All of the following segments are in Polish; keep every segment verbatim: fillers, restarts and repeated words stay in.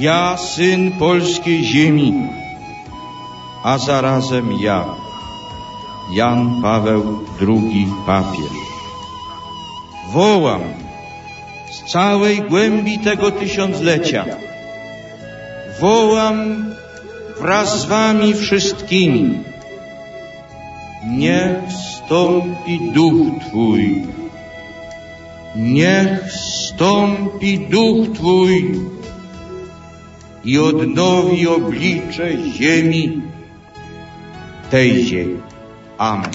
Ja, syn polskiej ziemi, a zarazem ja, Jan Paweł drugi papież, wołam z całej głębi tego tysiąclecia, wołam wraz z wami wszystkimi: niech wstąpi Duch Twój, niech wstąpi Duch Twój i odnowi oblicze ziemi, tej ziemi. Amen.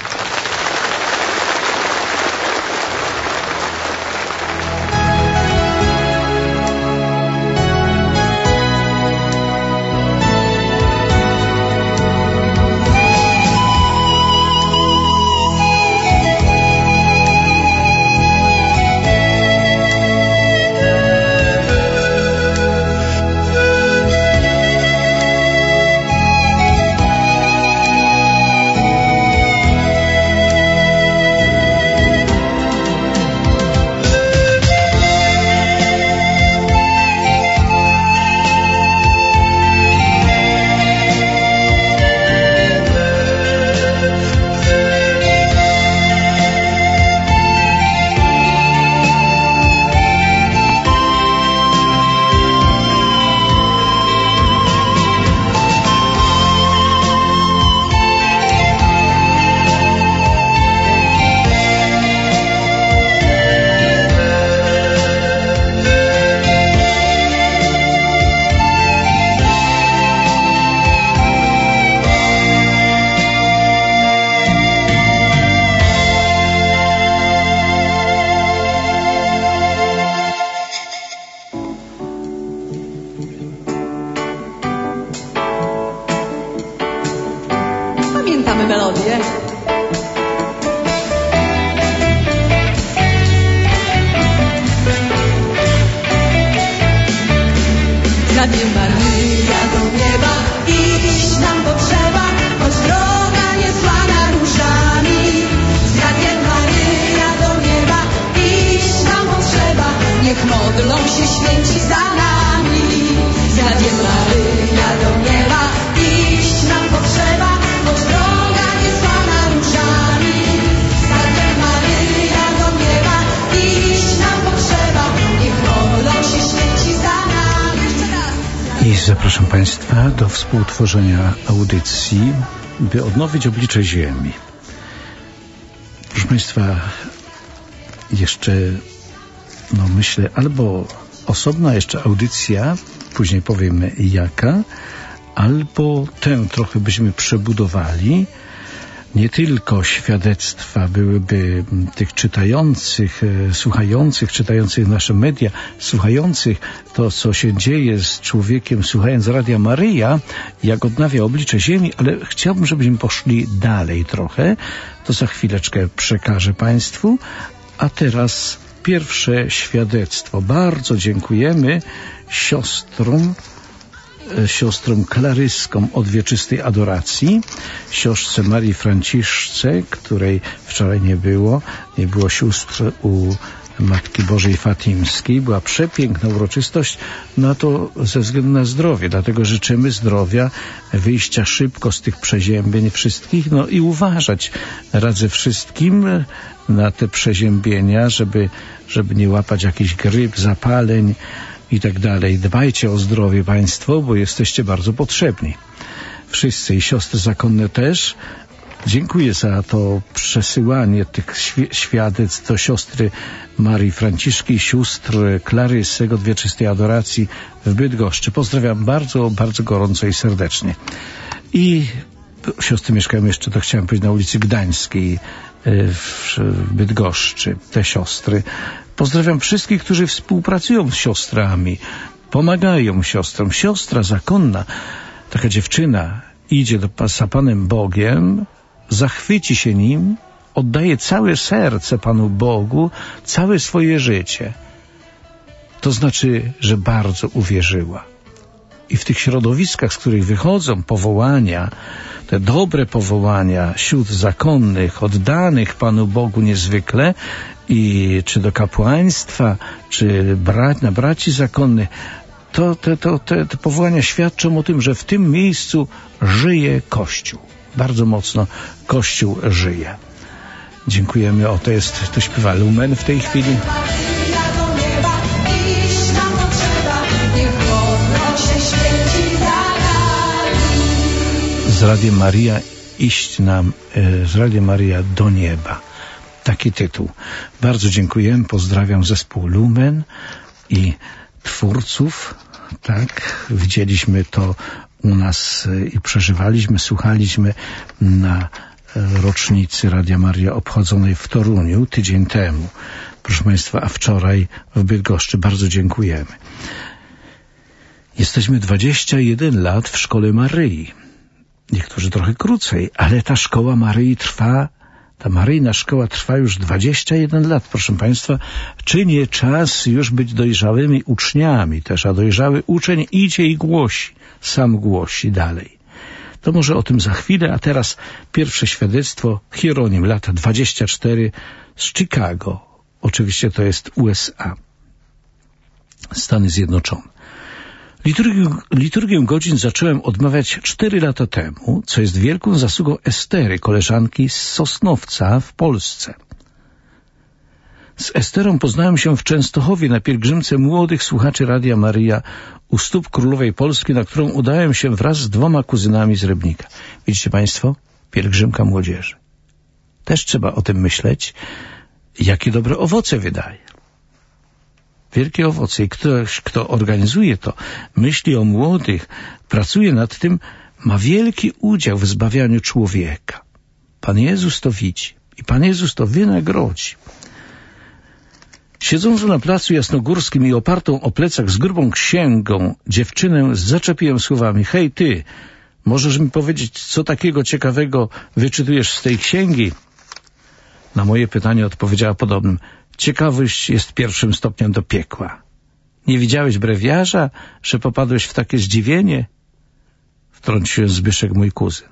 melodię. Zawie Maryja do nieba, iść nam potrzeba, choć droga niezłana różami. Zawie Maryja do nieba, iść nam potrzeba, niech modlą się święci za nami. Zawie Maryja do nieba, iść nam potrzeba, choć droga niezłana różami. Zawie Maryja do nieba, iść nam potrzeba, niech modlą się święci za nami. I zapraszam Państwa do współtworzenia audycji, by odnowić oblicze Ziemi. Proszę Państwa, jeszcze, no myślę, albo osobna jeszcze audycja, później powiemy jaka, albo tę trochę byśmy przebudowali. Nie tylko świadectwa byłyby tych czytających, słuchających, czytających nasze media, słuchających to, co się dzieje z człowiekiem, słuchając Radia Maryja, jak odnawia oblicze Ziemi, ale chciałbym, żebyśmy poszli dalej trochę. To za chwileczkę przekażę Państwu. A teraz pierwsze świadectwo. Bardzo dziękujemy siostrom, siostrom klaryskom od Wieczystej Adoracji, siostrze Marii Franciszce, której wczoraj nie było, nie było sióstr u Matki Bożej Fatimskiej. Była przepiękna uroczystość, no to ze względu na zdrowie, dlatego życzymy zdrowia, wyjścia szybko z tych przeziębień wszystkich, no i uważać. Radzę wszystkim na te przeziębienia, żeby, żeby nie łapać jakichś gryp, zapaleń i tak dalej. Dbajcie o zdrowie Państwo, bo jesteście bardzo potrzebni. Wszyscy i siostry zakonne też. Dziękuję za to przesyłanie tych świ- świadectw do siostry Marii Franciszki i sióstr Klarysy od Wieczystej Adoracji w Bydgoszczy. Pozdrawiam bardzo, bardzo gorąco i serdecznie. I siostry mieszkają jeszcze, to chciałem powiedzieć, na ulicy Gdańskiej w Bydgoszczy. Te siostry. Pozdrawiam wszystkich, którzy współpracują z siostrami, pomagają siostrom. Siostra zakonna, taka dziewczyna, idzie do, za Panem Bogiem, zachwyci się Nim, oddaje całe serce Panu Bogu, całe swoje życie. To znaczy, że bardzo uwierzyła. I w tych środowiskach, z których wychodzą powołania, te dobre powołania sióstr zakonnych, oddanych Panu Bogu niezwykle, i czy do kapłaństwa, czy bra- na braci zakonnych, to, te, to, te, te powołania świadczą o tym, że w tym miejscu żyje Kościół. Bardzo mocno Kościół żyje. Dziękujemy. O, to jest, to śpiewa Lumen w tej chwili. Z Radiem Maria iść nam, z Radiem Maria do nieba. Taki tytuł. Bardzo dziękujemy. Pozdrawiam zespół Lumen i twórców. Tak, widzieliśmy to u nas i przeżywaliśmy, słuchaliśmy na rocznicy Radia Maria obchodzonej w Toruniu tydzień temu. Proszę Państwa, a wczoraj w Bydgoszczy. Bardzo dziękujemy. Jesteśmy dwadzieścia jeden lat w Szkole Maryi. Niektórzy trochę krócej, ale ta Szkoła Maryi trwa, ta Maryjna Szkoła trwa już dwadzieścia jeden lat, proszę Państwa. Czy nie czas już być dojrzałymi uczniami też, a dojrzały uczeń idzie i głosi, sam głosi dalej. To może o tym za chwilę, a teraz pierwsze świadectwo. Hieronim, lata dwadzieścia cztery, z Chicago. Oczywiście to jest U S A. Stany Zjednoczone. Liturgię, liturgię godzin zacząłem odmawiać cztery lata temu, co jest wielką zasługą Estery, koleżanki z Sosnowca w Polsce. Z Esterą poznałem się w Częstochowie na pielgrzymce młodych słuchaczy Radia Maria u stóp Królowej Polski, na którą udałem się wraz z dwoma kuzynami z Rybnika. Widzicie Państwo? Pielgrzymka młodzieży. Też trzeba o tym myśleć, jakie dobre owoce wydaje. Wielkie owoce. I ktoś, kto organizuje to, myśli o młodych, pracuje nad tym, ma wielki udział w zbawianiu człowieka. Pan Jezus to widzi i Pan Jezus to wynagrodzi. Siedząc na placu Jasnogórskim i opartą o plecach z grubą księgą dziewczynę zaczepiłem słowami: hej ty, możesz mi powiedzieć, co takiego ciekawego wyczytujesz z tej księgi? Na moje pytanie odpowiedziała podobnym: ciekawość jest pierwszym stopniem do piekła. Nie widziałeś brewiarza, że popadłeś w takie zdziwienie? Wtrącił Zbyszek, mój kuzyn.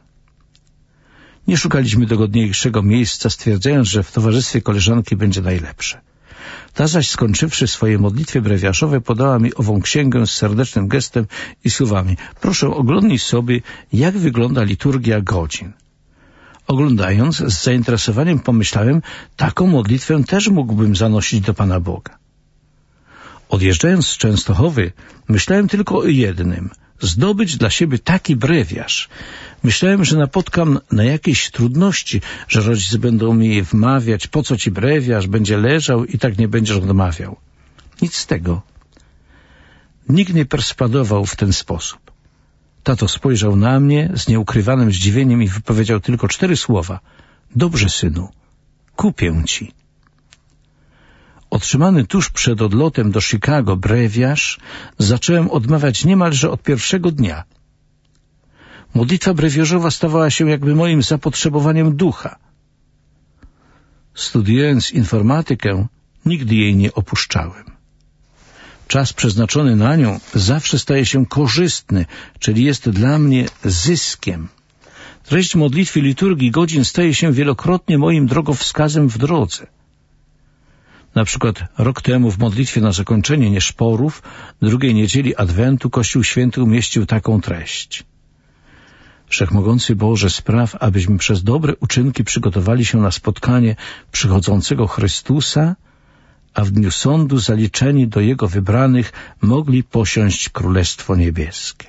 Nie szukaliśmy dogodniejszego miejsca, stwierdzając, że w towarzystwie koleżanki będzie najlepsze. Ta zaś, skończywszy swoje modlitwy brewiarzowe, podała mi ową księgę z serdecznym gestem i słowami: proszę, oglądnij sobie, jak wygląda liturgia godzin. Oglądając, z zainteresowaniem pomyślałem, taką modlitwę też mógłbym zanosić do Pana Boga. Odjeżdżając z Częstochowy, myślałem tylko o jednym: zdobyć dla siebie taki brewiarz. Myślałem, że napotkam na jakieś trudności, że rodzice będą mi wmawiać, po co ci brewiarz, będzie leżał i tak nie będziesz odmawiał. Nic z tego. Nikt nie perswadował w ten sposób. Tato spojrzał na mnie z nieukrywanym zdziwieniem i wypowiedział tylko cztery słowa: dobrze, synu, kupię ci. Otrzymany tuż przed odlotem do Chicago brewiarz zacząłem odmawiać niemalże od pierwszego dnia. Modlitwa brewiarzowa stawała się jakby moim zapotrzebowaniem ducha. Studiując informatykę, nigdy jej nie opuszczałem. Czas przeznaczony na nią zawsze staje się korzystny, czyli jest dla mnie zyskiem. Treść modlitwy liturgii godzin staje się wielokrotnie moim drogowskazem w drodze. Na przykład rok temu w modlitwie na zakończenie nieszporów drugiej niedzieli Adwentu Kościół Święty umieścił taką treść: Wszechmogący Boże, spraw, abyśmy przez dobre uczynki przygotowali się na spotkanie przychodzącego Chrystusa, a w dniu sądu zaliczeni do Jego wybranych mogli posiąść Królestwo Niebieskie.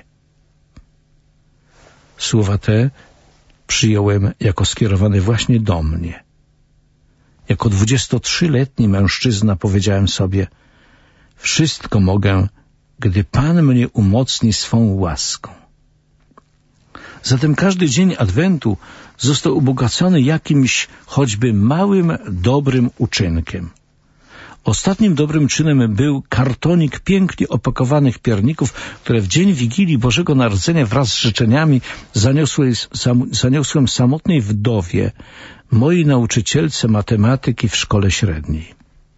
Słowa te przyjąłem jako skierowane właśnie do mnie. Jako dwudziestotrzyletni mężczyzna powiedziałem sobie: wszystko mogę, gdy Pan mnie umocni swą łaską. Zatem każdy dzień Adwentu został ubogacony jakimś choćby małym, dobrym uczynkiem. Ostatnim dobrym czynem był kartonik pięknie opakowanych pierników, które w dzień Wigilii Bożego Narodzenia wraz z życzeniami zaniosłem, zaniosłem samotnej wdowie, mojej nauczycielce matematyki w szkole średniej.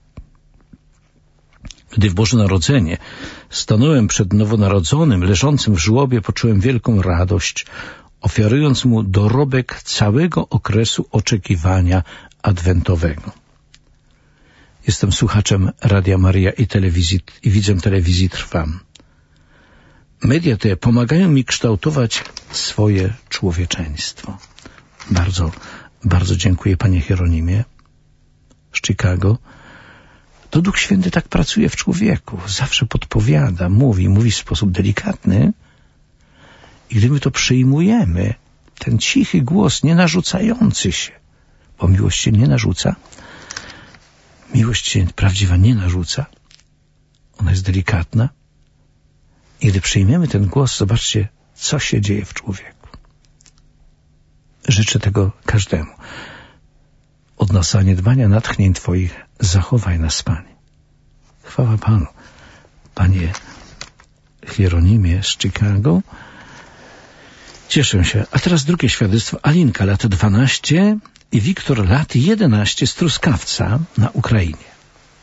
Gdy w Boże Narodzenie stanąłem przed nowonarodzonym, leżącym w żłobie, poczułem wielką radość, ofiarując mu dorobek całego okresu oczekiwania adwentowego. Jestem słuchaczem Radia Maria i telewizji i widzem telewizji Trwam. Media te pomagają mi kształtować swoje człowieczeństwo. Bardzo, bardzo dziękuję, panie Hieronimie z Chicago. To Duch Święty tak pracuje w człowieku. Zawsze podpowiada, mówi, mówi w sposób delikatny. I gdy my to przyjmujemy, ten cichy głos, nie narzucający się, bo miłość się nie narzuca, miłość się prawdziwa nie narzuca, ona jest delikatna. I gdy przyjmiemy ten głos, zobaczcie, co się dzieje w człowieku. Życzę tego każdemu. Od nas zaniedbania natchnień Twoich zachowaj nas, Panie. Chwała Panu. Panie Hieronimie z Chicago, cieszę się. A teraz drugie świadectwo. Alinka, lat dwanaście i Wiktor, lat jedenaście, z Truskawca na Ukrainie.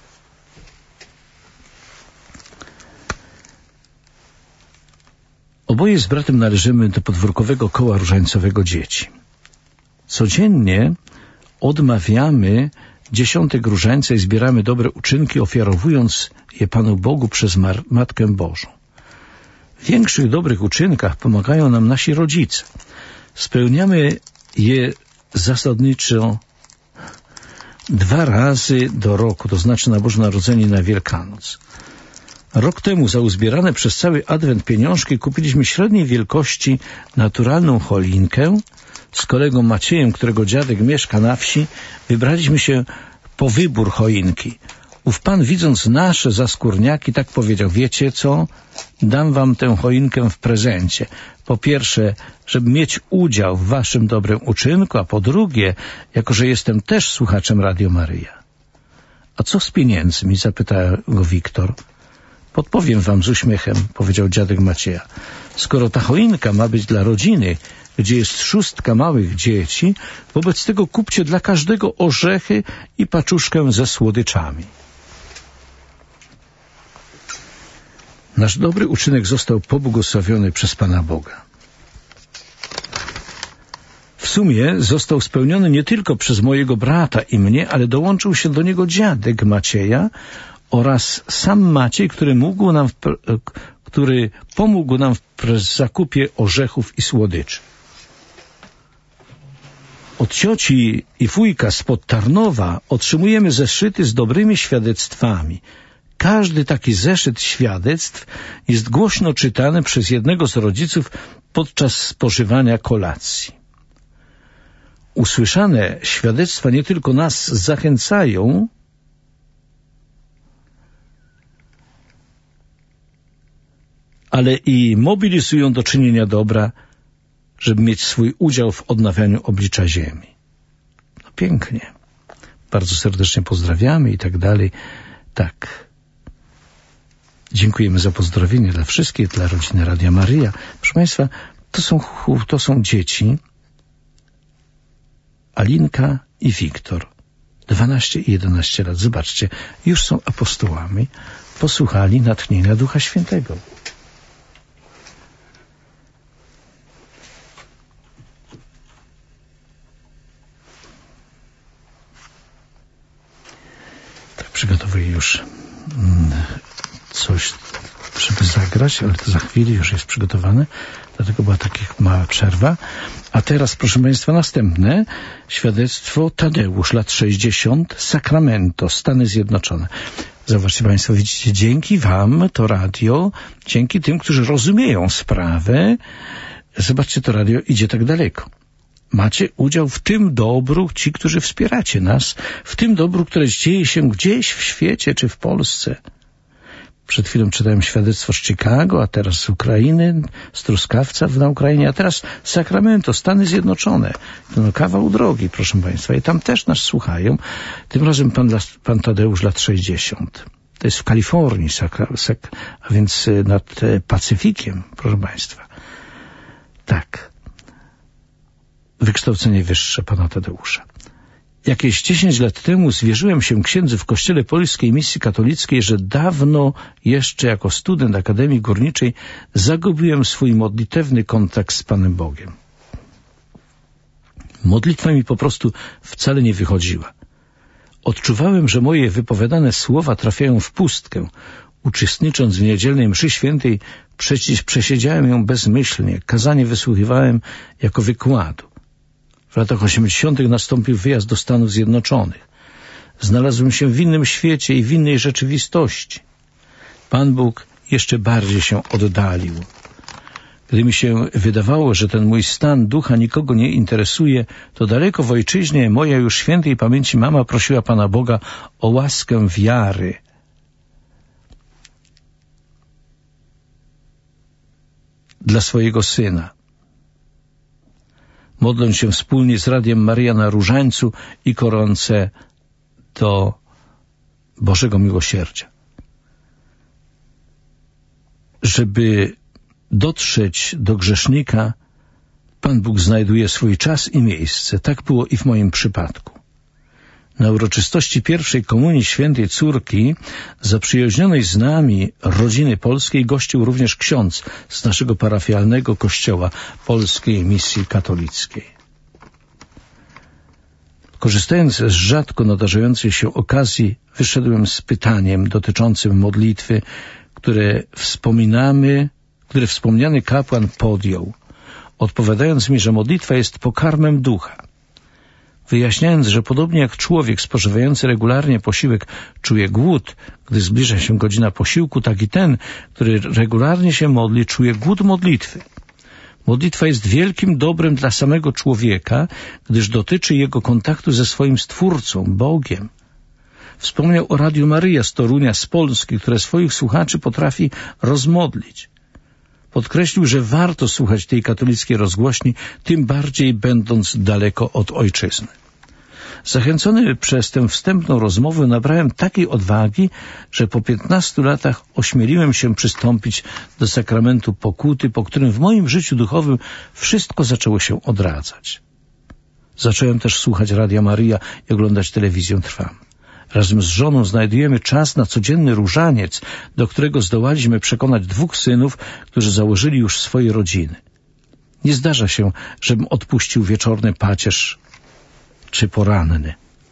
Oboje z bratem należymy do podwórkowego koła różańcowego dzieci. Codziennie odmawiamy dziesiątek różańca i zbieramy dobre uczynki, ofiarowując je Panu Bogu przez Matkę Bożą. W większych dobrych uczynkach pomagają nam nasi rodzice. Spełniamy je zasadniczo dwa razy do roku, to znaczy na Boże Narodzenie i na Wielkanoc. Rok temu za uzbierane przez cały Adwent pieniążki kupiliśmy średniej wielkości naturalną choinkę. Z kolegą Maciejem, którego dziadek mieszka na wsi, wybraliśmy się po wybór choinki. Ów pan, widząc nasze zaskórniaki, tak powiedział: wiecie co? Dam wam tę choinkę w prezencie. Po pierwsze, żeby mieć udział w waszym dobrym uczynku, a po drugie, jako że jestem też słuchaczem Radio Maryja. A co z pieniędzmi? Zapytał go Wiktor. Podpowiem wam z uśmiechem, powiedział dziadek Macieja. Skoro ta choinka ma być dla rodziny, gdzie jest szóstka małych dzieci, wobec tego kupcie dla każdego orzechy i paczuszkę ze słodyczami. Nasz dobry uczynek został pobłogosławiony przez Pana Boga. W sumie został spełniony nie tylko przez mojego brata i mnie, ale dołączył się do niego dziadek Macieja oraz sam Maciej, który mógł nam, w, który pomógł nam w zakupie orzechów i słodyczy. Od cioci i wujka spod Tarnowa otrzymujemy zeszyty z dobrymi świadectwami. Każdy taki zeszyt świadectw jest głośno czytany przez jednego z rodziców podczas spożywania kolacji. Usłyszane świadectwa nie tylko nas zachęcają, ale i mobilizują do czynienia dobra, żeby mieć swój udział w odnawianiu oblicza ziemi. No pięknie. Bardzo serdecznie pozdrawiamy i tak dalej. Tak. Dziękujemy za pozdrowienie dla wszystkich, dla rodziny Radia Maryja. Proszę Państwa, to są, to są dzieci Alinka i Wiktor. dwanaście i jedenaście lat. Zobaczcie, już są apostołami. Posłuchali natchnienia Ducha Świętego. Przygotowuję już coś, żeby zagrać, ale to za chwilę już jest przygotowane, dlatego była taka mała przerwa. A teraz, proszę Państwa, następne świadectwo. Tadeusz, lat sześćdziesiąt, Sacramento, Stany Zjednoczone. Zobaczcie Państwo, widzicie, dzięki Wam to radio, dzięki tym, którzy rozumieją sprawę, zobaczcie, to radio idzie tak daleko. Macie udział w tym dobru, ci, którzy wspieracie nas, w tym dobru, które dzieje się gdzieś w świecie czy w Polsce. Przed chwilą czytałem świadectwo z Chicago, a teraz z Ukrainy, z Truskawca na Ukrainie, a teraz Sacramento, Stany Zjednoczone. To no kawał drogi, proszę Państwa. I tam też nas słuchają. Tym razem pan, pan Tadeusz, lat sześćdziesiąt. To jest w Kalifornii, a więc nad Pacyfikiem, proszę Państwa. Tak. Wykształcenie wyższe pana Tadeusza. Jakieś dziesięć lat temu zwierzyłem się księdzu w kościele Polskiej Misji Katolickiej, że dawno jeszcze jako student Akademii Górniczej zagubiłem swój modlitewny kontakt z Panem Bogiem. Modlitwa mi po prostu wcale nie wychodziła. Odczuwałem, że moje wypowiadane słowa trafiają w pustkę. Uczestnicząc w niedzielnej mszy świętej, przecież przesiedziałem ją bezmyślnie, kazanie wysłuchiwałem jako wykładu. W latach osiemdziesiątych nastąpił wyjazd do Stanów Zjednoczonych. Znalazłem się w innym świecie i w innej rzeczywistości. Pan Bóg jeszcze bardziej się oddalił. Gdy mi się wydawało, że ten mój stan ducha nikogo nie interesuje, to daleko w ojczyźnie moja już świętej pamięci mama prosiła Pana Boga o łaskę wiary. Dla swojego syna. Modląc się wspólnie z Radiem Maryja na Różańcu i koronce do Bożego Miłosierdzia. Żeby dotrzeć do grzesznika, Pan Bóg znajduje swój czas i miejsce. Tak było i w moim przypadku. Na uroczystości pierwszej komunii świętej córki, zaprzyjaźnionej z nami rodziny polskiej, gościł również ksiądz z naszego parafialnego kościoła Polskiej Misji Katolickiej. Korzystając z rzadko nadarzającej się okazji, wyszedłem z pytaniem dotyczącym modlitwy, które wspominamy, które wspomniany kapłan podjął, odpowiadając mi, że modlitwa jest pokarmem ducha. Wyjaśniając, że podobnie jak człowiek spożywający regularnie posiłek czuje głód, gdy zbliża się godzina posiłku, tak i ten, który regularnie się modli, czuje głód modlitwy. Modlitwa jest wielkim dobrem dla samego człowieka, gdyż dotyczy jego kontaktu ze swoim Stwórcą, Bogiem. Wspomniał o Radiu Maryja z Torunia, z Polski, które swoich słuchaczy potrafi rozmodlić. Podkreślił, że warto słuchać tej katolickiej rozgłośni, tym bardziej będąc daleko od ojczyzny. Zachęcony przez tę wstępną rozmowę nabrałem takiej odwagi, że po piętnastu latach ośmieliłem się przystąpić do sakramentu pokuty, po którym w moim życiu duchowym wszystko zaczęło się odradzać. Zacząłem też słuchać Radia Maryja i oglądać telewizję Trwam. Razem z żoną znajdujemy czas na codzienny różaniec, do którego zdołaliśmy przekonać dwóch synów, którzy założyli już swoje rodziny. Nie zdarza się, żebym odpuścił wieczorny pacierz czy poranny.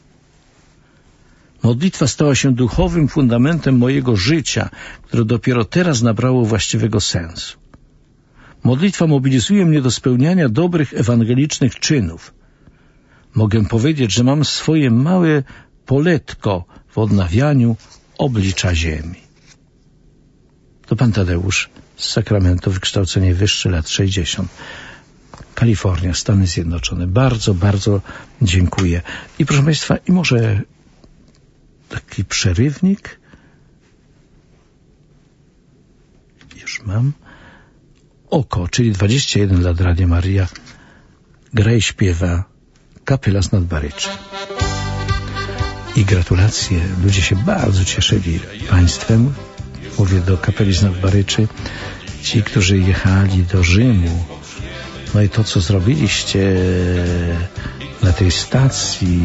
Modlitwa stała się duchowym fundamentem mojego życia, które dopiero teraz nabrało właściwego sensu. Modlitwa mobilizuje mnie do spełniania dobrych ewangelicznych czynów. Mogę powiedzieć, że mam swoje małe poletko w odnawianiu oblicza ziemi. To pan Tadeusz z Sacramento, wykształcenie wyższe, lat sześćdziesiąt. Kalifornia, Stany Zjednoczone. Bardzo, bardzo dziękuję. I proszę państwa, i może taki przerywnik. Już mam. Oko, czyli dwadzieścia jeden lat Radia Maryja. Gra i śpiewa kapela z Nadbaryczy. I gratulacje. Ludzie się bardzo cieszyli państwem. Mówię do kapeli z Nadbaryczy. Ci, którzy jechali do Rzymu. No i to, co zrobiliście na tej stacji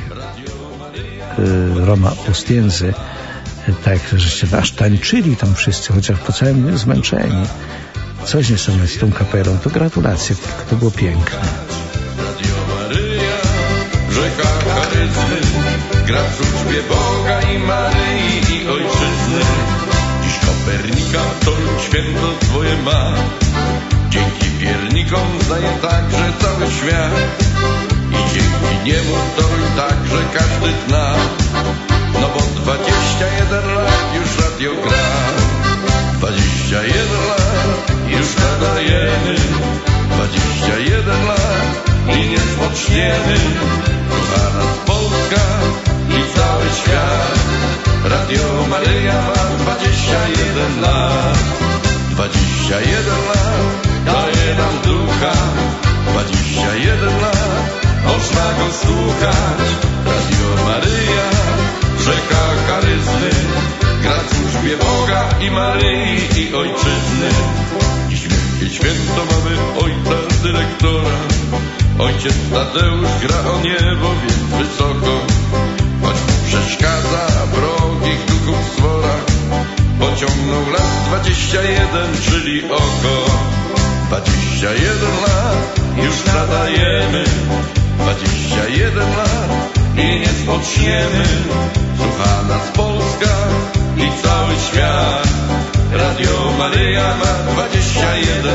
Roma Ostiense, tak, żeście aż tańczyli tam wszyscy, chociaż po całym dniu zmęczeni. Coś niesamowite z tą kapelą. To gratulacje, tylko to było piękne. Radio Maryja, rzeka charyzmy, gra w służbie Boga i Maryi i Ojczyzny. Dziś Kopernika to święto swoje ma. Dzięki wiernikom znaje także cały świat. I dzięki niemu to także każdy zna. No bo dwadzieścia jeden lat już radio gra. Dwadzieścia jeden lat już nadajemy. Dwadzieścia jeden lat i nie spoczniemy. Kocha nas Polska i cały świat. Radio Maryja ma dwadzieścia jeden lat. Dwadzieścia jeden lat daje nam ducha. Dwadzieścia jeden lat można go słuchać. Radio Maryja, rzeka charyzmy, gra w służbie Boga i Maryi i Ojczyzny. Dziś wielkie święto mamy ojca dyrektora. Ojciec Tadeusz gra o niebo więc wysoko. Choć mu przeszkadza wrogich duchów swora. Pociągnął lat dwadzieścia jeden, czyli oko. Dwadzieścia jeden lat już nadajemy. Dwadzieścia jeden lat i nie spoczniemy. Słucha nas Polska i cały świat.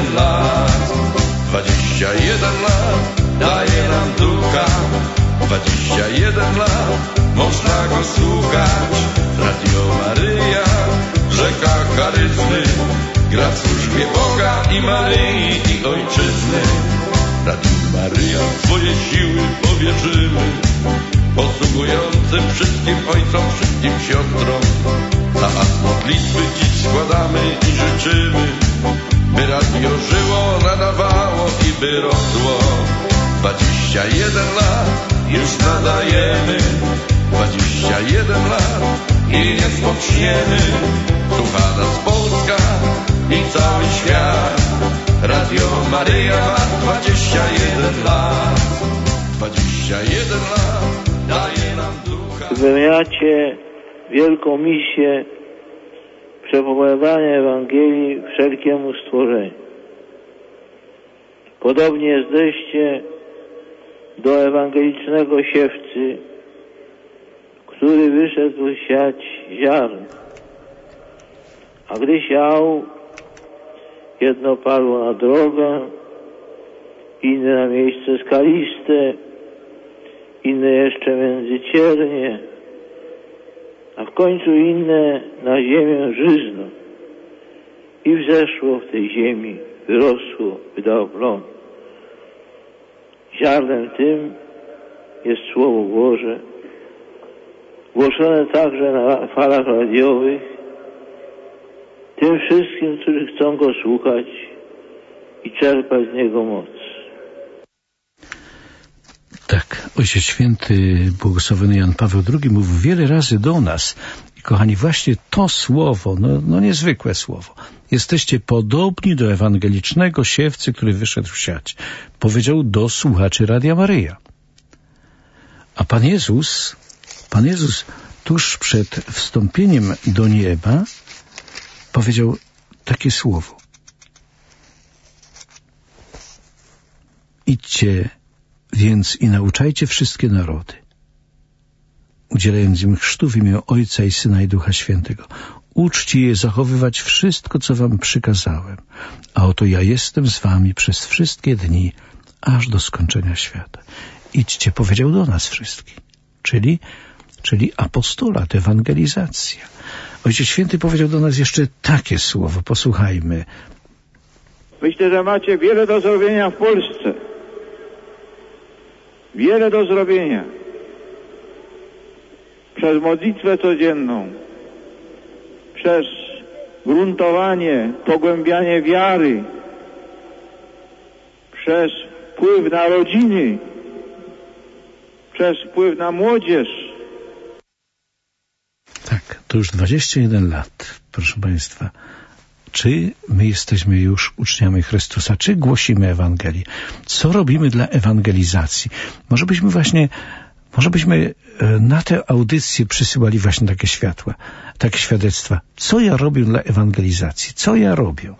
jeden lat. Dwadzieścia jeden lat daje nam ducha. Dwadzieścia jeden lat można go słuchać. Radio Maryja, rzeka charyzmy, gra w służbie Boga i Maryi i Ojczyzny. Radio Maryja swoje siły powierzymy, posługującym wszystkim ojcom, wszystkim siostrom. Za was modlitwy dziś składamy i życzymy, by radio żyło, nadawało i by rosło. Dwadzieścia jeden lat już nadajemy, dwadzieścia jeden lat i nie spoczniemy. Słucha nas Polska i cały świat. Radio Maryja ma dwadzieścia jeden lat. Dwadzieścia jeden lat daje nam ducha. Wypełniacie wielką misję przepowiadania Ewangelii wszelkiemu stworzeniu. Podobnie jesteście do ewangelicznego siewcy, który wyszedł siać ziarno. A gdy siał, jedno padło na drogę, inne na miejsce skaliste, inne jeszcze między ciernie, a w końcu inne na ziemię żyzną. I wzeszło w tej ziemi, wyrosło, wydało plon. Ziarnem tym jest Słowo Boże, głoszone także na falach radiowych, tym wszystkim, którzy chcą go słuchać i czerpać z niego moc. Tak, Ojciec Święty, błogosławiony Jan Paweł drugi, mówił wiele razy do nas. I kochani, właśnie to słowo, no, no niezwykłe słowo. Jesteście podobni do ewangelicznego siewcy, który wyszedł siać. Powiedział do słuchaczy Radia Maryja. A Pan Jezus, Pan Jezus tuż przed wstąpieniem do nieba powiedział takie słowo. Idźcie więc i nauczajcie wszystkie narody, udzielając im chrztu w imię Ojca i Syna i Ducha Świętego. Uczcie je zachowywać wszystko, co wam przykazałem, a oto ja jestem z wami przez wszystkie dni, aż do skończenia świata. Idźcie, powiedział do nas wszystkich, czyli, czyli apostolat, ewangelizacja. Ojciec Święty powiedział do nas jeszcze takie słowo, posłuchajmy. Myślę, że macie wiele do zrobienia w Polsce. Wiele do zrobienia. Przez modlitwę codzienną, przez gruntowanie, pogłębianie wiary, przez wpływ na rodziny, przez wpływ na młodzież. Tak, to już dwadzieścia jeden lat, proszę Państwa. Czy my jesteśmy już uczniami Chrystusa? Czy głosimy Ewangelię? Co robimy dla ewangelizacji? Może byśmy właśnie, może byśmy na tę audycję przysyłali właśnie takie światła, takie świadectwa. Co ja robię dla ewangelizacji? Co ja robię?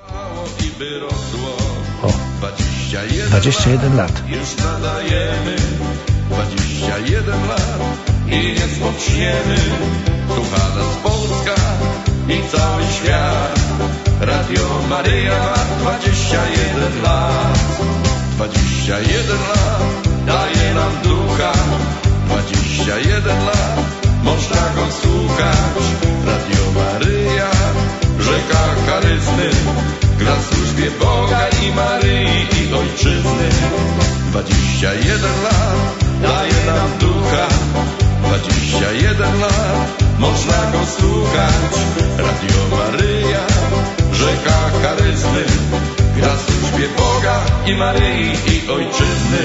O, dwadzieścia jeden lat. Już nadajemy dwadzieścia jeden lat i nie spoczniemy. Słucha nas Polska i cały świat. Radio Maryja ma dwadzieścia jeden lat. Dwadzieścia jeden lat daje nam ducha. Dwadzieścia jeden lat można go słuchać. Radio Maryja, rzeka charyzmy, gra w służbie Boga i Maryi i Ojczyzny. Dwadzieścia jeden lat daje nam ducha. Dwadzieścia jeden lat można go słuchać. Radio Maryja, rzeka charyzmy, gra w służbie Boga i Maryi i Ojczyzny.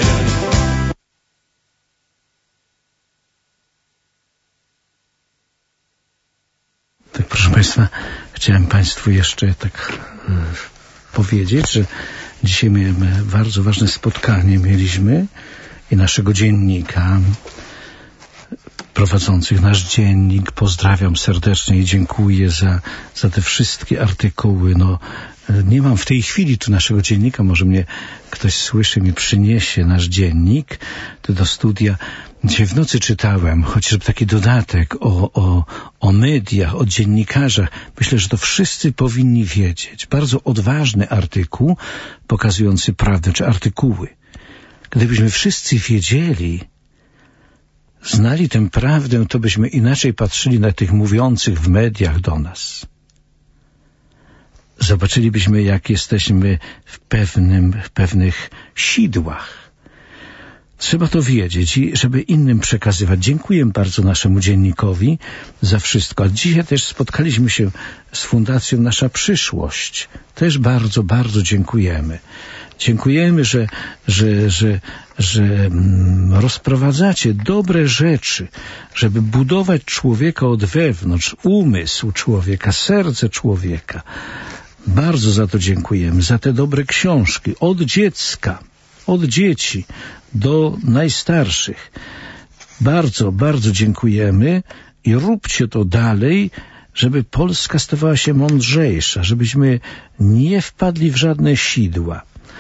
Tak, proszę Państwa, chciałem Państwu jeszcze tak e, powiedzieć, że dzisiaj mieliśmy bardzo ważne spotkanie mieliśmy i naszego dziennika prowadzących nasz dziennik. Pozdrawiam serdecznie i dziękuję za, za te wszystkie artykuły. No, nie mam w tej chwili tu naszego dziennika, może mnie ktoś słyszy, mi przyniesie nasz dziennik tu do studia. Dzisiaj w nocy czytałem chociażby taki dodatek o, o, o mediach, o dziennikarzach. Myślę, że to wszyscy powinni wiedzieć. Bardzo odważny artykuł pokazujący prawdę, czy artykuły. Gdybyśmy wszyscy wiedzieli, znali tę prawdę, to byśmy inaczej patrzyli na tych mówiących w mediach do nas. Zobaczylibyśmy, jak jesteśmy w pewnym, w pewnych sidłach. Trzeba to wiedzieć i żeby innym przekazywać. Dziękuję bardzo naszemu dziennikowi za wszystko. A dzisiaj też spotkaliśmy się z Fundacją Nasza Przyszłość. Też bardzo, bardzo dziękujemy. Dziękujemy, że, że, że, że rozprowadzacie dobre rzeczy, żeby budować człowieka od wewnątrz, umysł człowieka, serce człowieka. Bardzo za to dziękujemy, za te dobre książki, od dziecka, od dzieci do najstarszych. Bardzo, bardzo dziękujemy i róbcie to dalej, żeby Polska stawała się mądrzejsza, żebyśmy nie wpadli w żadne sidła.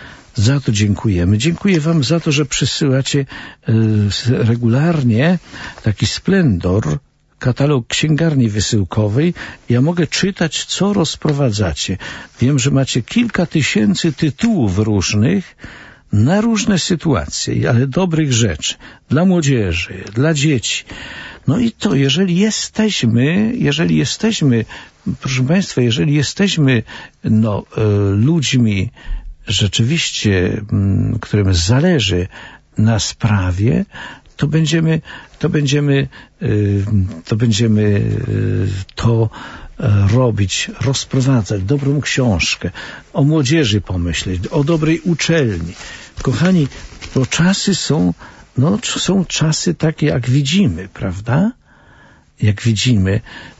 Za to dziękujemy. Dziękuję wam za to, że przysyłacie y, regularnie taki splendor, katalog księgarni wysyłkowej. Ja mogę czytać, co rozprowadzacie. Wiem, że macie kilka tysięcy tytułów różnych na różne sytuacje, ale dobrych rzeczy. Dla młodzieży, dla dzieci. No i to, jeżeli jesteśmy, jeżeli jesteśmy, proszę państwa, jeżeli jesteśmy no, y, ludźmi rzeczywiście, m, którym zależy na sprawie, to będziemy, to będziemy, y, to będziemy y, to y, robić, rozprowadzać dobrą książkę, o młodzieży pomyśleć, o dobrej uczelni. Kochani, bo czasy są, no, są czasy takie, jak widzimy, prawda? Jak widzimy,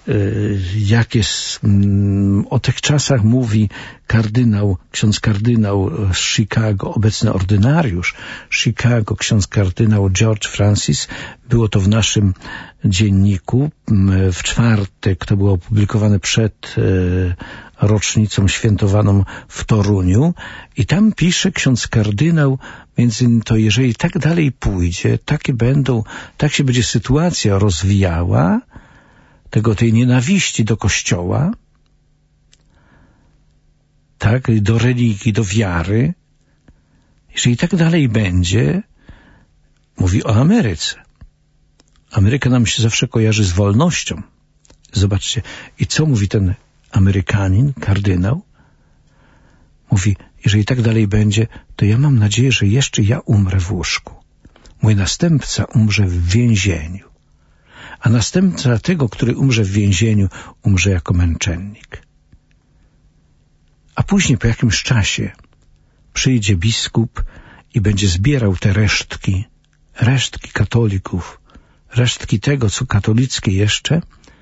y, jak jest, mm, o tych czasach mówi kardynał, ksiądz kardynał z Chicago, obecny ordynariusz Chicago, ksiądz kardynał George Francis. Było to w naszym dzienniku w czwartek, to było opublikowane przed y, rocznicą świętowaną w Toruniu i tam pisze ksiądz kardynał, między innymi to, jeżeli tak dalej pójdzie, takie będą, tak się będzie sytuacja rozwijała, tego, tej nienawiści do Kościoła, tak, do religii, do wiary, jeżeli tak dalej będzie, mówi o Ameryce. Ameryka nam się zawsze kojarzy z wolnością. Zobaczcie, i co mówi ten Amerykanin, kardynał? Mówi, jeżeli tak dalej będzie, to ja mam nadzieję, że jeszcze ja umrę w łóżku. Mój następca umrze w więzieniu. A następca tego, który umrze w więzieniu, umrze jako męczennik. A później po jakimś czasie przyjdzie biskup i będzie zbierał te resztki, resztki katolików, resztki tego, co katolickie jeszcze,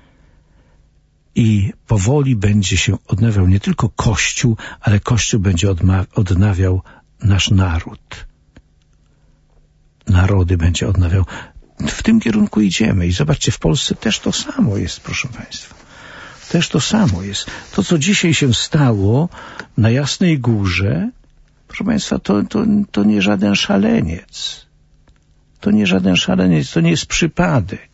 i powoli będzie się odnawiał nie tylko Kościół, ale Kościół będzie odnawiał nasz naród. Narody będzie odnawiał. W tym kierunku idziemy i zobaczcie, w Polsce też to samo jest, proszę państwa. Też to samo jest. To, co dzisiaj się stało na Jasnej Górze, proszę państwa, to, to, to nie żaden szaleniec. To nie żaden szaleniec, to nie jest przypadek.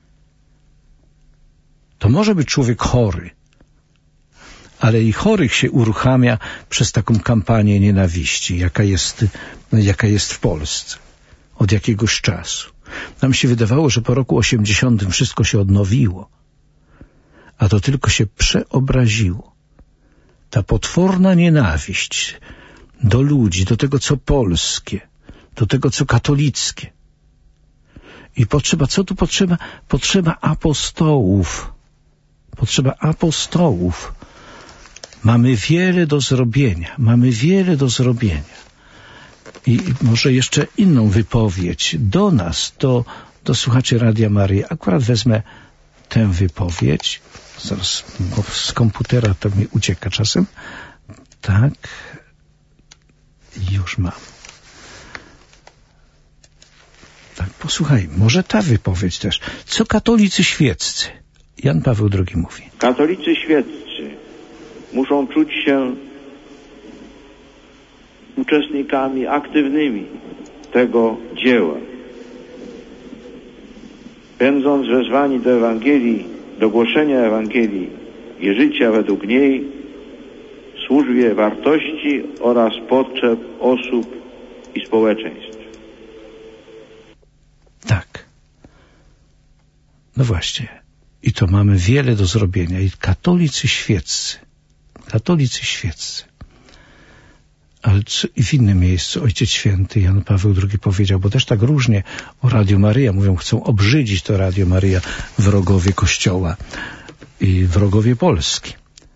To może być człowiek chory, ale i chorych się uruchamia przez taką kampanię nienawiści, jaka jest, jaka jest w Polsce od jakiegoś czasu. Nam się wydawało, że po roku osiemdziesiątym wszystko się odnowiło, a to tylko się przeobraziło. Ta potworna nienawiść do ludzi, do tego, co polskie, do tego, co katolickie. I potrzeba, co tu potrzeba? Potrzeba apostołów. Potrzeba apostołów. Mamy wiele do zrobienia. Mamy wiele do zrobienia. I może jeszcze inną wypowiedź do nas, do, do słuchaczy Radia Maryja. Akurat wezmę tę wypowiedź. Zaraz, bo z komputera to mi ucieka czasem. Tak. Już mam. Tak, posłuchaj, może ta wypowiedź też. Co katolicy świeccy? Jan Paweł drugi mówi. Katolicy świeccy muszą czuć się uczestnikami aktywnymi tego dzieła. Będąc wezwani do Ewangelii, do głoszenia Ewangelii i życia według niej, służbie wartości oraz potrzeb osób i społeczeństw. Tak. No właśnie. I to mamy wiele do zrobienia. I katolicy świeccy. Katolicy świeccy. Ale i w innym miejscu Ojciec Święty Jan Paweł drugi powiedział, bo też tak różnie o Radio Maryja mówią, chcą obrzydzić to Radio Maryja wrogowie Kościoła i wrogowie Polski.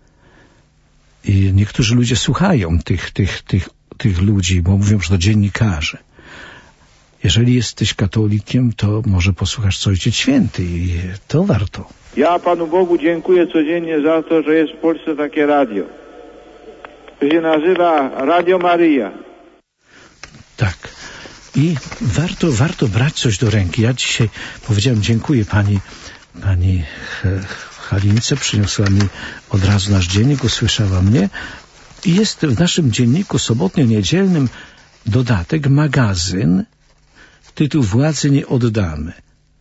I niektórzy ludzie słuchają tych, tych, tych, tych ludzi, bo mówią, że to dziennikarze. Jeżeli jesteś katolikiem, to może posłuchasz, co Ojciec Święty i to warto. Ja Panu Bogu dziękuję codziennie za to, że jest w Polsce takie radio. To się nazywa Radio Maryja. Tak. I warto, warto brać coś do ręki. Ja dzisiaj powiedziałem, dziękuję pani, pani Halince, przyniosła mi od razu nasz dziennik, usłyszała mnie. I jest w naszym dzienniku sobotnio-niedzielnym dodatek, magazyn, tytuł Władzy nie oddamy.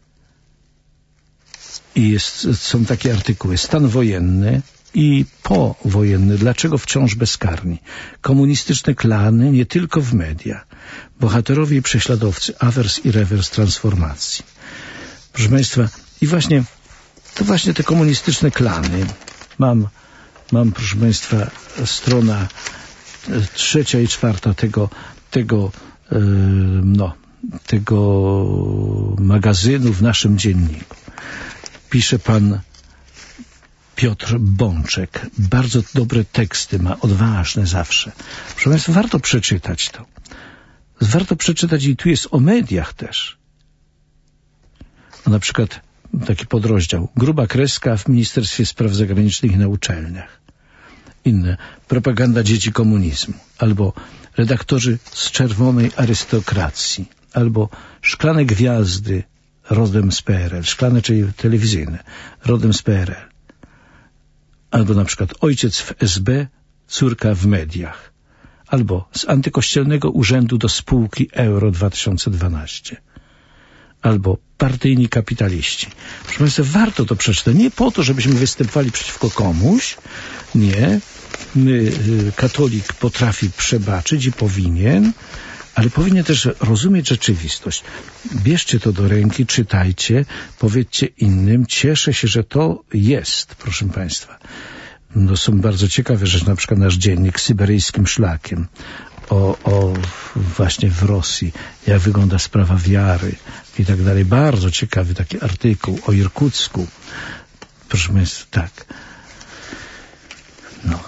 I jest, są takie artykuły. Stan wojenny i powojenny. Dlaczego wciąż bezkarni? Komunistyczne klany nie tylko w media. Bohaterowie i prześladowcy. Awers i rewers transformacji. Proszę Państwa, i właśnie to właśnie te komunistyczne klany. Mam, mam proszę Państwa, strona trzecia i czwarta tego, tego, yy, no, tego magazynu w naszym dzienniku. Pisze pan Piotr Bączek. Bardzo dobre teksty ma, odważne zawsze. Proszę Państwa, warto przeczytać to. Warto przeczytać i tu jest o mediach też. No, na przykład taki podrozdział. Gruba kreska w Ministerstwie Spraw Zagranicznych i na uczelniach. Inne. Propaganda dzieci komunizmu. Albo redaktorzy z czerwonej arystokracji. Albo szklane gwiazdy rodem z P R L. Szklane, czyli telewizyjne. Rodem z P R L. Albo na przykład ojciec w S B, córka w mediach. Albo z antykościelnego urzędu do spółki Euro dwa tysiące dwanaście. Albo partyjni kapitaliści. Proszę Państwa, warto to przeczytać. Nie po to, żebyśmy występowali przeciwko komuś. Nie. My, katolik, potrafi przebaczyć i powinien, ale powinien też rozumieć rzeczywistość. Bierzcie to do ręki, czytajcie, powiedzcie innym. Cieszę się, że to jest, proszę Państwa. No, są bardzo ciekawe rzeczy, na przykład nasz dziennik syberyjskim szlakiem. O, o właśnie w Rosji, jak wygląda sprawa wiary i tak dalej. Bardzo ciekawy taki artykuł o Irkucku. Proszę Państwa, tak. No.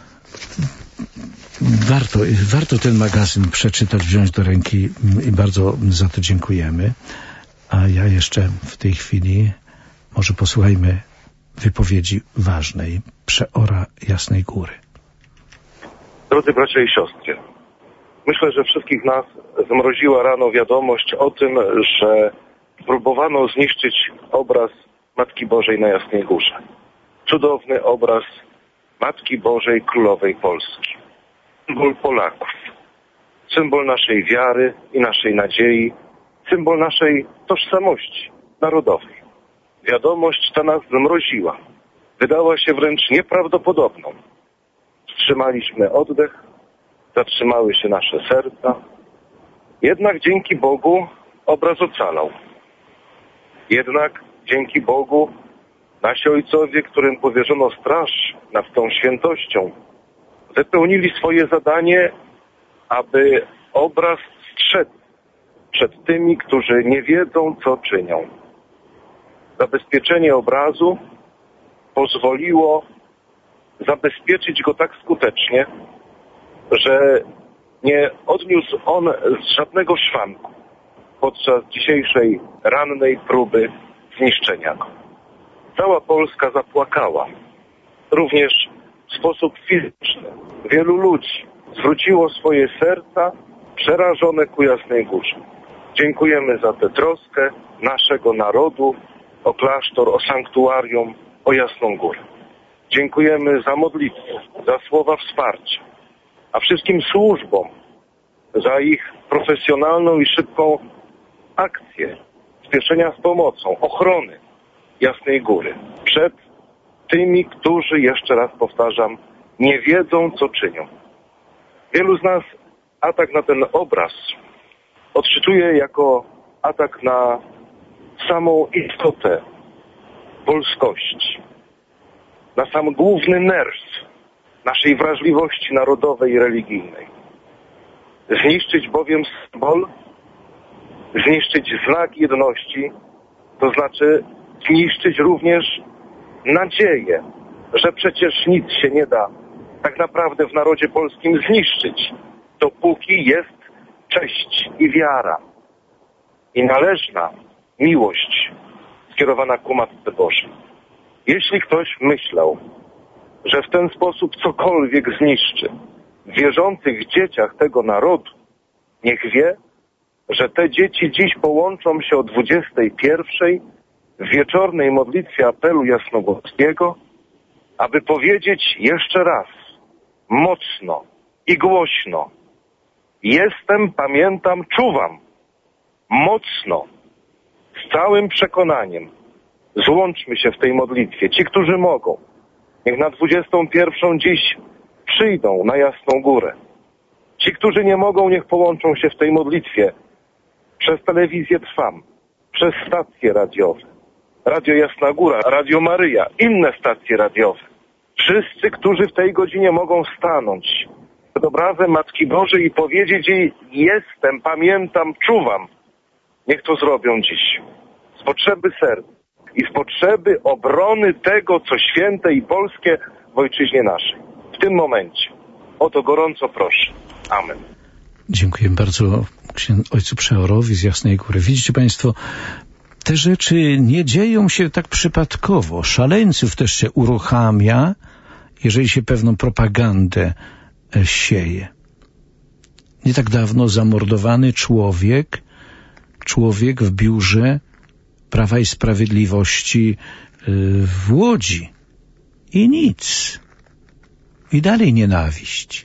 Warto, warto ten magazyn przeczytać, wziąć do ręki i bardzo za to dziękujemy. A ja jeszcze w tej chwili może posłuchajmy wypowiedzi ważnej przeora Jasnej Góry. Drodzy bracia i siostry, myślę, że wszystkich nas zmroziła rano wiadomość o tym, że próbowano zniszczyć obraz Matki Bożej na Jasnej Górze. Cudowny obraz Matki Bożej Królowej Polski. Symbol Polaków. Symbol naszej wiary i naszej nadziei. Symbol naszej tożsamości narodowej. Wiadomość ta nas zmroziła. Wydała się wręcz nieprawdopodobną. Wstrzymaliśmy oddech, zatrzymały się nasze serca. Jednak dzięki Bogu obraz ocalał. Jednak dzięki Bogu nasi ojcowie, którym powierzono straż nad tą świętością, wypełnili swoje zadanie, aby obraz strzec przed tymi, którzy nie wiedzą, co czynią. Zabezpieczenie obrazu pozwoliło zabezpieczyć go tak skutecznie, że nie odniósł on żadnego szwanku podczas dzisiejszej rannej próby zniszczenia go. Cała Polska zapłakała, również w sposób fizyczny. Wielu ludzi zwróciło swoje serca przerażone ku Jasnej Górze. Dziękujemy za tę troskę naszego narodu o klasztor, o sanktuarium, o Jasną Górę. Dziękujemy za modlitwę, za słowa wsparcia, a wszystkim służbom za ich profesjonalną i szybką akcję spieszenia z pomocą, ochrony Jasnej Góry przed tymi, którzy, jeszcze raz powtarzam, nie wiedzą, co czynią. Wielu z nas atak na ten obraz odczytuje jako atak na samą istotę polskości, na sam główny nerw naszej wrażliwości narodowej i religijnej. Zniszczyć bowiem symbol, zniszczyć znak jedności, to znaczy zniszczyć również nadzieję, że przecież nic się nie da tak naprawdę w narodzie polskim zniszczyć, dopóki jest cześć i wiara i należna miłość skierowana ku Matce Bożej. Jeśli ktoś myślał, że w ten sposób cokolwiek zniszczy w wierzących dzieciach tego narodu, niech wie, że te dzieci dziś połączą się o dwudziestej pierwszej w wieczornej modlitwie apelu jasnogórskiego, aby powiedzieć jeszcze raz, mocno i głośno: jestem, pamiętam, czuwam. Mocno, z całym przekonaniem. Złączmy się w tej modlitwie. Ci, którzy mogą, niech na dwudziestą pierwszą dziś przyjdą na Jasną Górę. Ci, którzy nie mogą, niech połączą się w tej modlitwie przez telewizję Trwam, przez stacje radiowe. Radio Jasna Góra, Radio Maryja, inne stacje radiowe. Wszyscy, którzy w tej godzinie mogą stanąć przed obrazem Matki Bożej i powiedzieć jej: jestem, pamiętam, czuwam. Niech to zrobią dziś. Z potrzeby serc i z potrzeby obrony tego, co święte i polskie w ojczyźnie naszej. W tym momencie. O to gorąco proszę. Amen. Dziękuję bardzo ojcu przeorowi z Jasnej Góry. Widzicie państwo, te rzeczy nie dzieją się tak przypadkowo. Szaleńców też się uruchamia, jeżeli się pewną propagandę sieje. Nie tak dawno zamordowany człowiek, człowiek w biurze Prawa i Sprawiedliwości w Łodzi. I nic. I dalej nienawiść.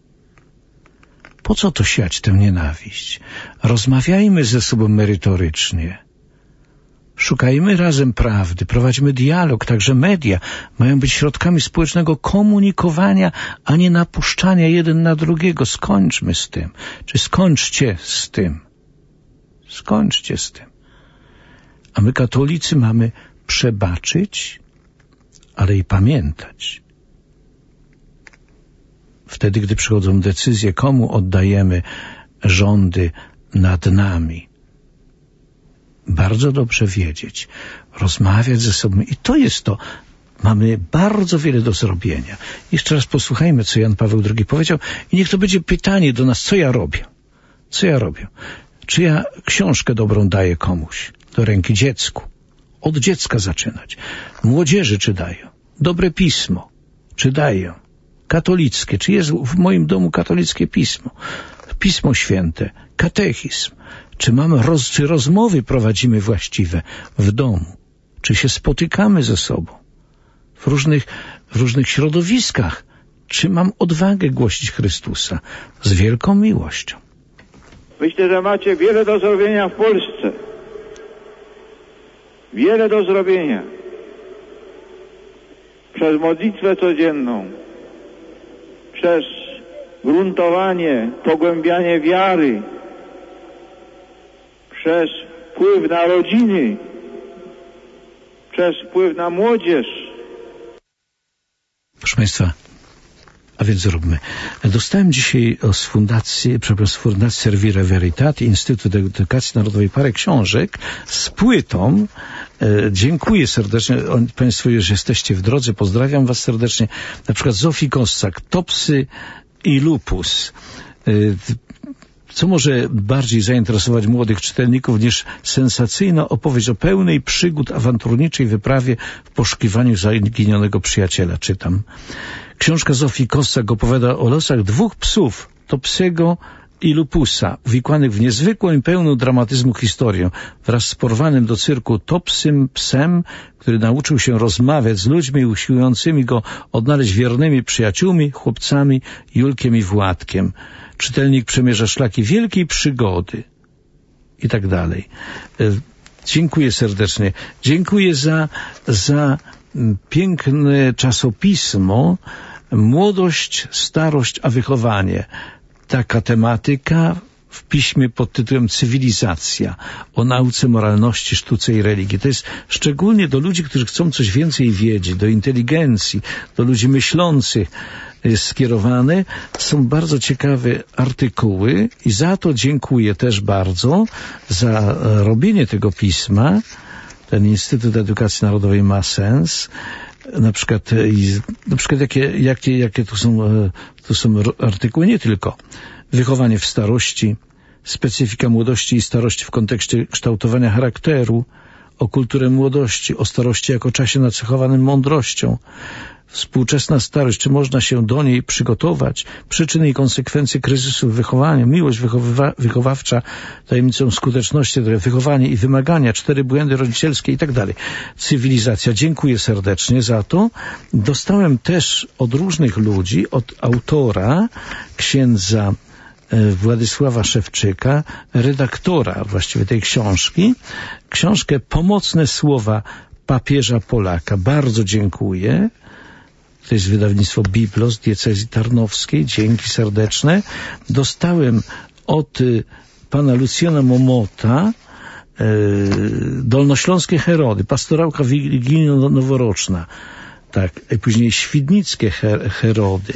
Po co to siać tę nienawiść? Rozmawiajmy ze sobą merytorycznie. Szukajmy razem prawdy, prowadźmy dialog, także media mają być środkami społecznego komunikowania, a nie napuszczania jeden na drugiego. Skończmy z tym. Czy skończcie z tym. Skończcie z tym. A my, katolicy, mamy przebaczyć, ale i pamiętać. Wtedy, gdy przychodzą decyzje, komu oddajemy rządy nad nami, bardzo dobrze wiedzieć, rozmawiać ze sobą. I to jest to. Mamy bardzo wiele do zrobienia. Jeszcze raz posłuchajmy, co Jan Paweł drugi powiedział i niech to będzie pytanie do nas, co ja robię. Co ja robię? Czy ja książkę dobrą daję komuś do ręki, dziecku? Od dziecka zaczynać. Młodzieży czy daję? Dobre pismo. Czy daję? Katolickie. Czy jest w moim domu katolickie pismo? Pismo Święte. Katechizm. Czy mamy roz, czy rozmowy prowadzimy właściwe w domu? Czy się spotykamy ze sobą? W różnych, w różnych środowiskach. Czy mam odwagę głosić Chrystusa z wielką miłością? Myślę, że macie wiele do zrobienia w Polsce. Wiele do zrobienia. Przez modlitwę codzienną, przez gruntowanie, pogłębianie wiary, przez wpływ na rodziny, przez wpływ na młodzież. Proszę Państwa, a więc zróbmy. Dostałem dzisiaj z fundacji, przepraszam, z fundacji Servire Veritate, Instytut Edukacji Narodowej, parę książek z płytą. E, dziękuję serdecznie. Państwo już jesteście w drodze. Pozdrawiam Was serdecznie. Na przykład Zofii Kossak, Topsy i Lupus. E, Co może bardziej zainteresować młodych czytelników niż sensacyjna opowieść o pełnej przygód awanturniczej wyprawie w poszukiwaniu zaginionego przyjaciela, czytam. Książka Zofii Kossak opowiada o losach dwóch psów, Topsego i Lupusa, uwikłanych w niezwykłą i pełną dramatyzmu historię, wraz z porwanym do cyrku Topsym psem, który nauczył się rozmawiać z ludźmi usiłującymi go odnaleźć wiernymi przyjaciółmi, chłopcami Julkiem i Władkiem. Czytelnik przemierza szlaki wielkiej przygody i tak dalej. Dziękuję serdecznie. Dziękuję za, za piękne czasopismo Młodość, starość, a wychowanie. Taka tematyka w piśmie pod tytułem Cywilizacja, o nauce moralności, sztuce i religii. To jest szczególnie do ludzi, którzy chcą coś więcej wiedzieć, do inteligencji, do ludzi myślących skierowane. Są bardzo ciekawe artykuły i za to dziękuję też bardzo za robienie tego pisma. Ten Instytut Edukacji Narodowej ma sens. Na przykład, na przykład jakie, jakie, jakie tu są, tu są artykuły, nie tylko. Wychowanie w starości, specyfika młodości i starości w kontekście kształtowania charakteru, o kulturę młodości, o starości jako czasie nacechowanym mądrością, współczesna starość, czy można się do niej przygotować, przyczyny i konsekwencje kryzysu w wychowaniu, miłość wychowywa, wychowawcza, tajemnicą skuteczności, wychowanie i wymagania, cztery błędy rodzicielskie i tak dalej. Cywilizacja. Dziękuję serdecznie za to. Dostałem też od różnych ludzi, od autora, księdza Władysława Szewczyka, redaktora właściwie tej książki, książkę Pomocne słowa papieża Polaka. Bardzo dziękuję. To jest wydawnictwo Biblos diecezji tarnowskiej. Dzięki serdeczne. Dostałem od pana Lucjana Momota e, Dolnośląskie Herody, pastorałka wigilijno-noworoczna. Tak, i później Świdnickie her Herody.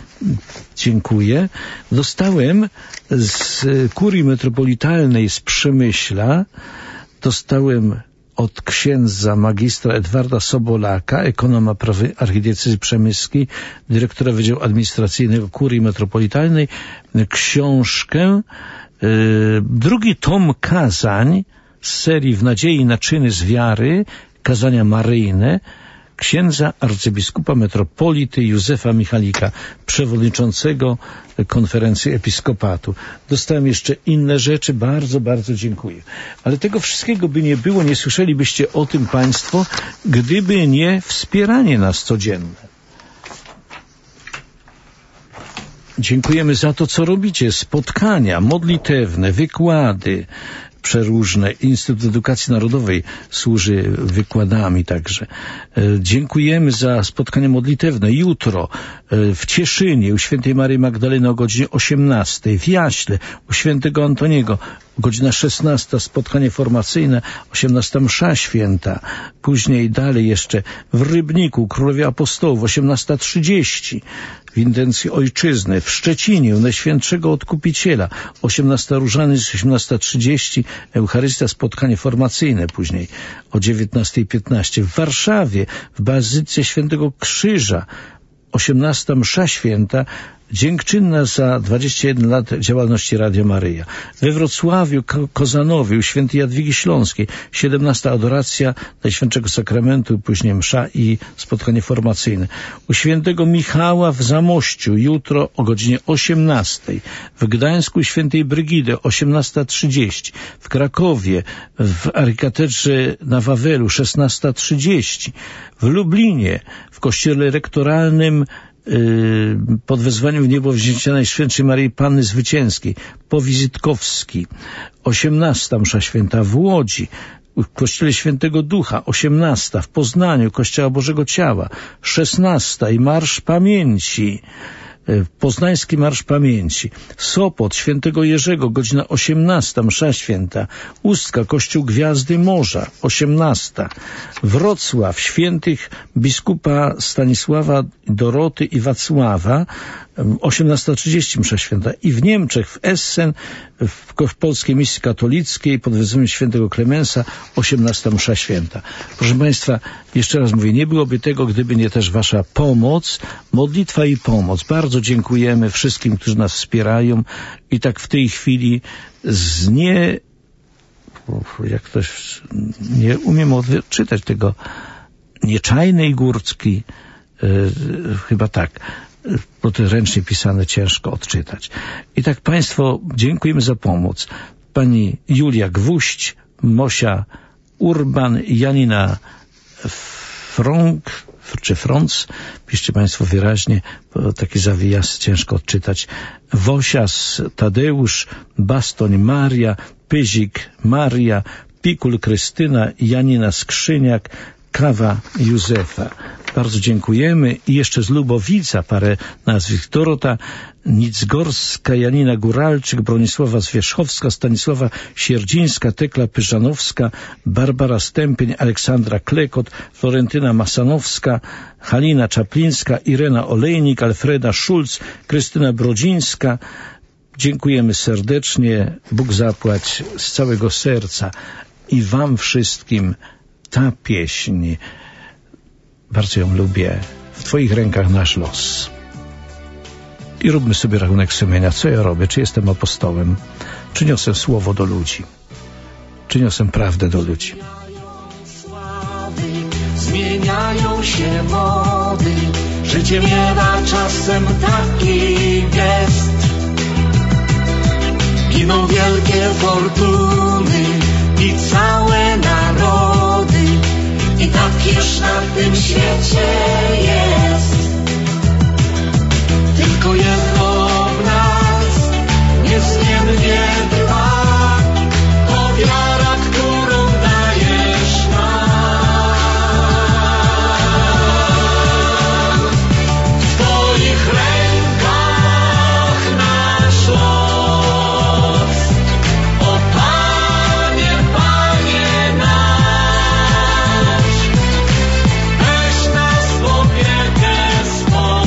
Dziękuję. Dostałem z kurii metropolitalnej z Przemyśla, dostałem od księdza magistra Edwarda Sobolaka, ekonoma prawy archidiecezji przemyskiej, dyrektora Wydziału Administracyjnego Kurii Metropolitalnej, książkę, yy, drugi tom kazań z serii W nadziei na czyny z wiary, kazania maryjne, księdza arcybiskupa metropolity Józefa Michalika, przewodniczącego konferencji episkopatu. Dostałem jeszcze inne rzeczy. Bardzo, bardzo dziękuję. Ale tego wszystkiego by nie było, nie słyszelibyście o tym państwo, gdyby nie wspieranie nas codzienne. Dziękujemy za to, co robicie. Spotkania modlitewne, wykłady przeróżne. Instytut Edukacji Narodowej służy wykładami także. Dziękujemy za spotkania modlitewne. Jutro w Cieszynie u świętej Maryi Magdaleny o godzinie osiemnastej, w Jaśle u świętego Antoniego godzina szesnasta spotkanie formacyjne, osiemnasta msza święta. Później dalej jeszcze w Rybniku Królowie Apostołów osiemnasta trzydzieści w intencji ojczyzny. W Szczecinie u Najświętszego Odkupiciela osiemnasta Różaniec, osiemnasta trzydzieści Eucharystia, spotkanie formacyjne później o dziewiętnasta piętnaście. W Warszawie w Bazylice Świętego Krzyża osiemnasta msza święta, dziękczynna za dwadzieścia jeden lat działalności Radia Maryja. We Wrocławiu, Ko Kozanowie, u świętej Jadwigi Śląskiej, siedemnasta adoracja Najświętszego Sakramentu, później msza i spotkanie formacyjne. U świętego Michała w Zamościu, jutro o godzinie osiemnastej. W Gdańsku u świętej Brygidy, osiemnasta trzydzieści. W Krakowie, w Arkikatedrze na Wawelu, szesnasta trzydzieści. W Lublinie, w kościele rektoralnym pod wezwaniem w niebo wzięcia Najświętszej Maryi Panny Zwycięskiej, Powizytkowski, osiemnasta msza święta w Łodzi, w kościele Świętego Ducha, osiemnasta w Poznaniu, kościoła Bożego Ciała, szesnasta i Marsz Pamięci, Poznański Marsz Pamięci, Sopot Świętego Jerzego, godzina osiemnasta, msza święta, Ustka, Kościół Gwiazdy Morza, osiemnasta, Wrocław, świętych biskupa Stanisława, Doroty i Wacława, osiemnasta trzydzieści msza święta. I w Niemczech, w Essen, w, w Polskiej Misji Katolickiej pod wezwaniem świętego Klemensa, osiemnasta msza święta. Proszę Państwa, jeszcze raz mówię, nie byłoby tego, gdyby nie też Wasza pomoc, modlitwa i pomoc. Bardzo dziękujemy wszystkim, którzy nas wspierają i tak w tej chwili z nie... jak ktoś... nie umiem odczytać tego... Nieczajnej Górcki, yy, chyba tak, bo to ręcznie pisane ciężko odczytać. I tak Państwo, dziękujemy za pomoc. Pani Julia Gwóźdź, Mosia Urban, Janina Frąg, czy Frąc, piszcie Państwo wyraźnie, bo taki zawijas ciężko odczytać. Wosias, Tadeusz, Bastoń Maria, Pyzik Maria, Pikul Krystyna, Janina Skrzyniak, Kawa Józefa. Bardzo dziękujemy. I jeszcze z Lubowica parę nazwisk. Dorota Nicgorska, Janina Góralczyk, Bronisława Zwierzchowska, Stanisława Sierdzińska, Tekla Pyżanowska, Barbara Stępień, Aleksandra Klekot, Florentyna Masanowska, Halina Czaplińska, Irena Olejnik, Alfreda Szulc, Krystyna Brodzińska. Dziękujemy serdecznie. Bóg zapłać z całego serca. I wam wszystkim ta pieśń, bardzo ją lubię, w Twoich rękach nasz los. I róbmy sobie rachunek sumienia, co ja robię, czy jestem apostołem, czy niosę słowo do ludzi, czy niosę prawdę do ludzi. Zmieniają się mody, życie miewa czasem taki gest. Giną wielkie fortuny i całe narody, i tak już na tym świecie jest. Tylko jedno w nas niezmiennie trwa, to wiara, którą dajesz nam. W Twoich rękach nasz los. O Panie, Panie nasz, weź nas w opiekę swą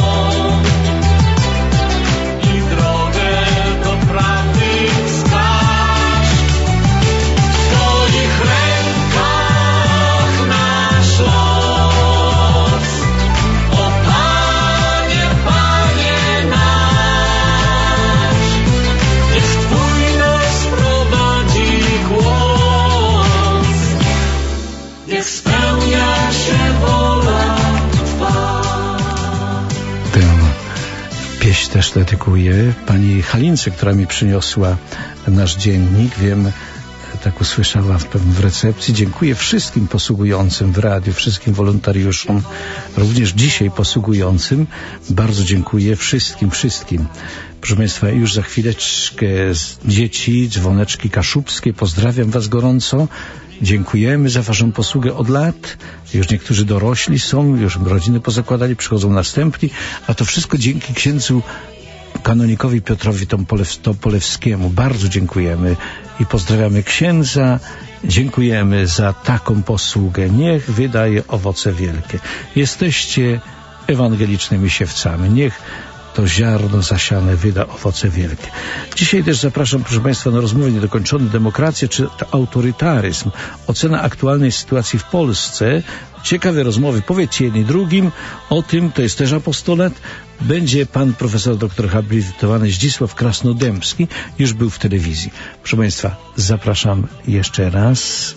i drogę do prawdy wskaż. W Twoich rękach nasz los. O Panie, Panie nasz, niech Twój nas prowadzi głos, niech spełnia się wola Twa. Tę pieśń też dedykuję pani Halince, która mi przyniosła nasz dziennik. Wiem, tak usłyszała w, pewnym w recepcji. Dziękuję wszystkim posługującym w radiu, wszystkim wolontariuszom, również dzisiaj posługującym. Bardzo dziękuję wszystkim, wszystkim. Proszę Państwa, już za chwileczkę z dzieci, dzwoneczki kaszubskie. Pozdrawiam Was gorąco. Dziękujemy za Waszą posługę od lat. Już niektórzy dorośli są, już rodziny pozakładali, przychodzą następni, a to wszystko dzięki księdzu kanonikowi Piotrowi Tompolew, Topolewskiemu. Bardzo dziękujemy i pozdrawiamy księdza. Dziękujemy za taką posługę. Niech wydaje owoce wielkie. Jesteście ewangelicznymi siewcami. Niech to ziarno zasiane wyda owoce wielkie. Dzisiaj też zapraszam, proszę Państwa, na rozmowę Niedokończone demokracje czy autorytaryzm. Ocena aktualnej sytuacji w Polsce. Ciekawe rozmowy. Powiedzcie jedni drugim o tym, to jest też apostolat. Będzie pan profesor doktor habilitowany Zdzisław Krasnodębski. Już był w telewizji. Proszę Państwa, zapraszam jeszcze raz.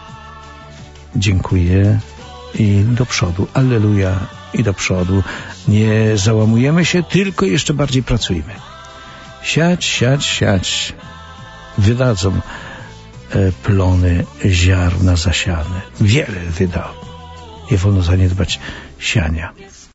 Dziękuję i do przodu. Alleluja i do przodu. Nie załamujemy się, tylko jeszcze bardziej pracujmy. Siać, siać, siać. Wydadzą e, plony ziarna zasiane. Wiele wyda. Nie wolno zaniedbać siania.